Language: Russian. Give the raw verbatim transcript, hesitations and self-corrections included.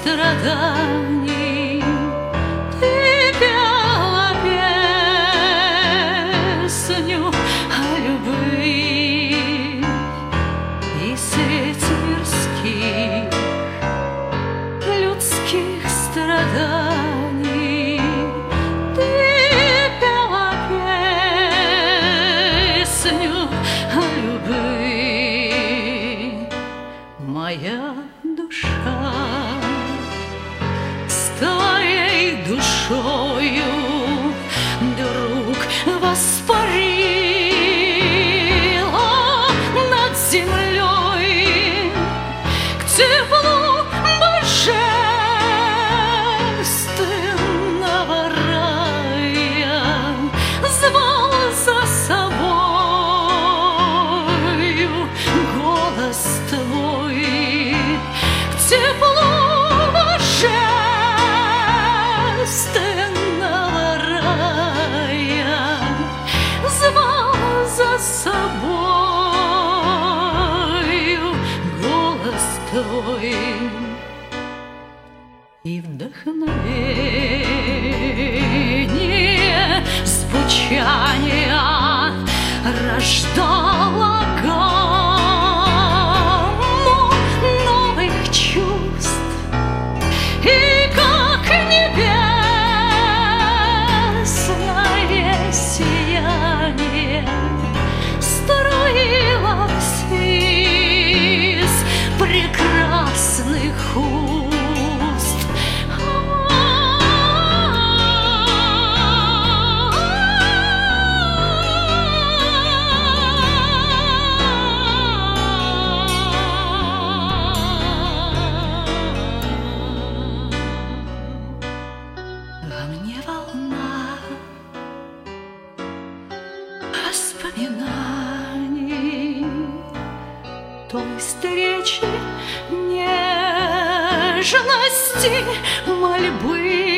страданий ты пела песню о любви и свете мирских людских страданий. Ты пела песню о любви, моя душа с твоей душою вдруг воспарила над землей к теплу божественного рая, звал за собою голос твой к теплу божественного рая, звал за собою голос твой. И вдохновение звучания рождало гамму новых чувств, и как небесное сияние струилось из прекрасных уст. Во мне волна воспоминаний той встречи, нежности, мольбы